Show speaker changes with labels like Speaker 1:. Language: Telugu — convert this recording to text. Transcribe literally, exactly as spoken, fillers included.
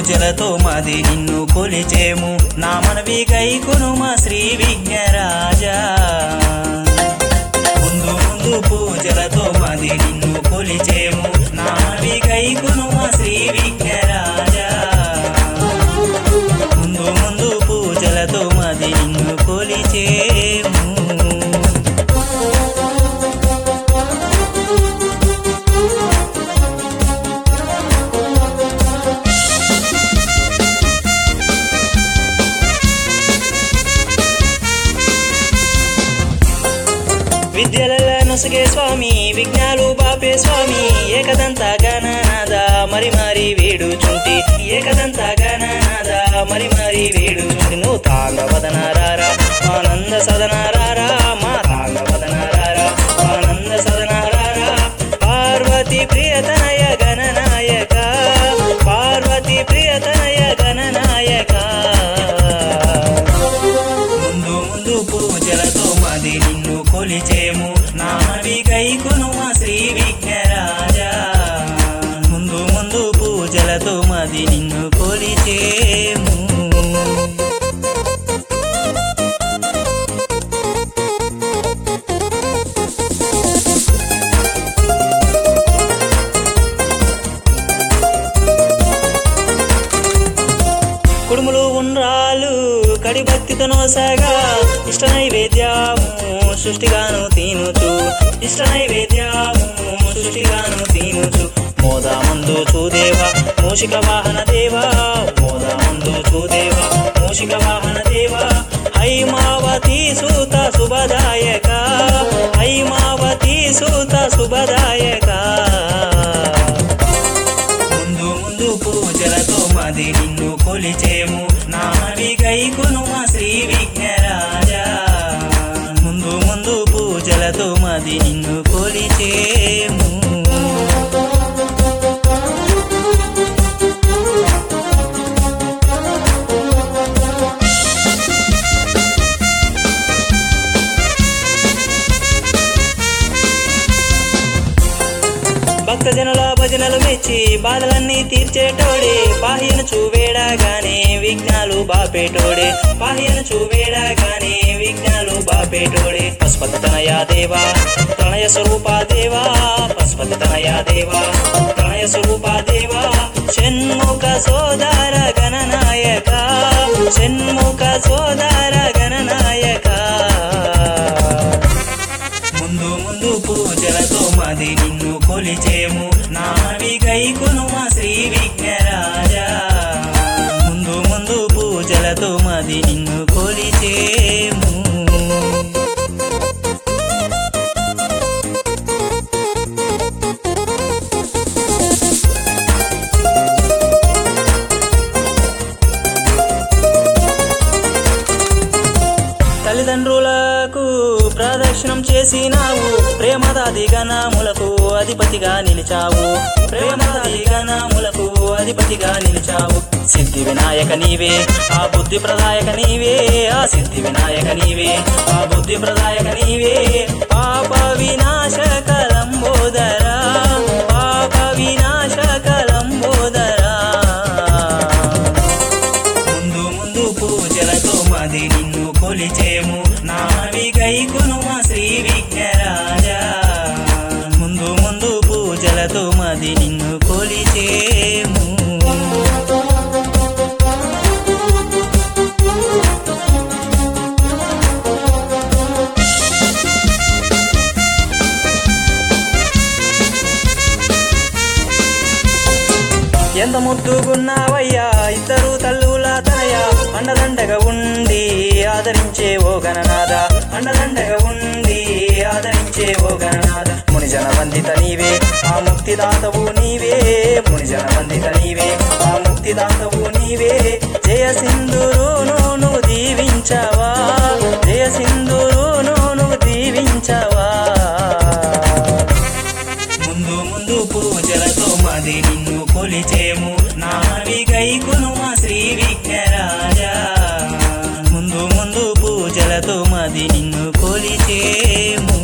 Speaker 1: పూజలతో మాది నిన్ను కొలిచేము నా మనవి గైకొను మా శ్రీ విఘ్నరాజా ముందు ముందు పూజలతో మాది నిన్ను కొలిచేము నా మనవి గైకొను మా శ్రీ విఘ్నరాజా ముందు ముందు పూజలతో మాది నిన్ను కొలిచేము విద్యల నొసగే స్వామి విఘ్నాలు బాపే స్వామి ఏకదంత గణనాద మరి మరి వేడుచుంటి ఏకదంత గణనాద మరి మరి వేడుచుంటి నువ్వు తాంగవదనారారా ఆనంద సదనారారా మా తాంగవదనారారా ఆనంద సదనారారా పార్వతి ప్రియతనయ గణనాయక పార్వతి ప్రియతనయ గణనాయక ముందు ముందు పూజలతో మాది నిన్ను కొలిచేము నా మనవి గైకొను మా శ్రీ విఘ్నరాజా ముందు ముందు పూజలతో మాది నిన్ను కొలిచేము కుడుములు ఉండ్రాలు కడి భక్తితో నోసగా ఇష్ట నైవేద్యము సృష్టిగాను తినుచు ఇష్ట నైవేద్యము సృష్టిగాను తినుచు మోదా ముందు చూదేవా మూషిక వాహన దేవా మోదా ముందు చూదేవా మూషిక వాహన దేవా హైమావతి సూత శుభదాయక హైమావతి సూత శుభదాయక ముందు ముందు పూజలతో మాది నిన్ను కొలిచేము నా మనవి గైకొను మా శ్రీ విఘ్నరాజా ముందు ముందు పూజలతో మాది నిన్ను కొలిచేము భక్తజనుల భజనలు మెచ్చి బాధలన్నీ తీర్చేటోడే బాహ్యను చూవేడాగానే విఘ్నాలు బాపేటోడే బాహ్యను చూవేడాగానే విఘ్నాలు బాపేటోడే పశుపతి తనయా దేవా ప్రణయ స్వరూపా దేవా పశుపతి తనయా దేవా ప్రణయ స్వరూపా దేవా షణ్ముఖ సోదర గణనాయక షణ్ముఖ సోదర గణనాయక ముందు ముందు పూజలతో మాది నిన్ను కొలిచేము నా మనవి గైకొను మా శ్రీ విఘ్నరాజా ముందు ముందు పూజలతో మాది నిన్ను కొలిచేము తల్లిదండ్రులకు ప్రదక్షిణం చేసినావు ప్రేమదాది గణములకు అధిపతిగా నిలిచావు ప్రేమదాది గణములకు అధిపతిగా నిలిచావు సిద్ధి వినాయక నీవే ఆ బుద్ధి ప్రదాయక నీవే ఆ సిద్ధి వినాయక నీవే ఆ బుద్ధి ప్రదాయక నీవే పాప వినాశక లంబోదరా పాప వినాశక లంబోదరా ముందు ముందు పూజలతో మాది నిన్ను కొలిచేము నా మనవి గైకొను మా శ్రీ విఘ్నరాజా ముందు ముందు పూజలతో మాది నిన్ను కొలిచేము ఎంత ముద్దుగున్నావయ్యా ఇద్దరు తల్లుల తనయ అండదండగా ఉండి ఆదరించే ఓ గణనాథ అండదండగా ఉండి ఆదరించే ఓ గణనాథ మునిజన వందిత నీవే ఆ ముక్తిదాతవు నీవే మునిజన వందిత నీవే ఆ ముక్తిదాతవు నీవే జయ సింధురును నువ్వు దీవించవా జయ సింధురును నువ్వు దీవించవా ముందు ముందు పూజలతో మాది నిన్ను కొలిచేము నా మనవి గైకొను మా శ్రీ విఘ్నరాజా ముందు ముందు పూజలతో మాది నిన్ను కొలిచేము